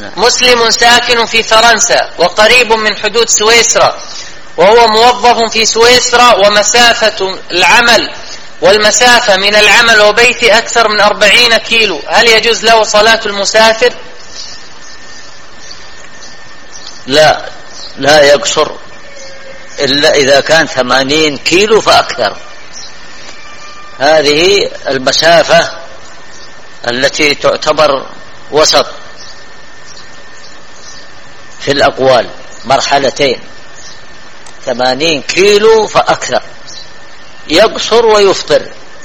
مسلم ساكن في فرنسا وقريب من حدود سويسرا، وهو موظف في سويسرا، ومسافة العمل والمسافة من العمل وبيتي أكثر من 40 كيلو، هل يجوز له صلاة المسافر؟ لا يقصر إلا إذا كان 80 كيلو فأكثر. هذه المسافة التي تعتبر وسط في الأقوال، مرحلتين، 80 كيلو فأكثر، يقصر ويفطر،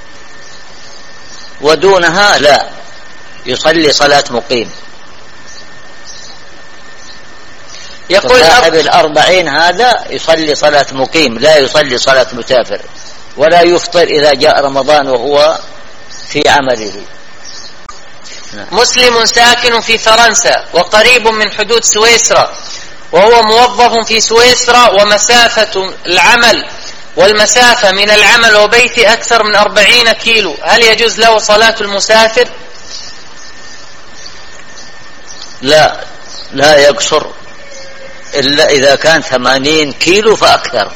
ودونها لا، يصلي صلاة مقيم. يقول صاحب 40 هذا يصلي صلاة مقيم، لا يصلي صلاة مسافر، ولا يفطر إذا جاء رمضان وهو في عمله. مسلم ساكن في فرنسا وقريب من حدود سويسرا، وهو موظف في سويسرا، ومسافة العمل والمسافة من العمل وبيتي أكثر من 40 كيلو، هل يجوز له صلاة المسافر؟ لا يقصر إلا إذا كان 80 كيلو فأكثر.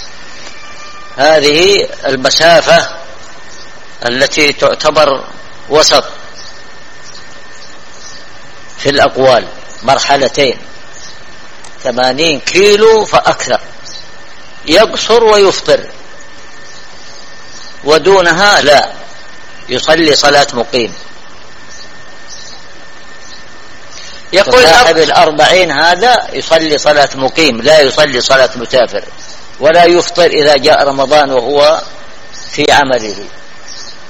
هذه المسافة التي تعتبر وسط في الأقوال، مرحلتين، 80 كيلو فأكثر، يقصر ويفطر، ودونها لا، يصلي صلاة مقيم. يقول صاحب 40 هذا يصلي صلاة مقيم، لا يصلي صلاة مسافر، ولا يفطر إذا جاء رمضان وهو في عمله.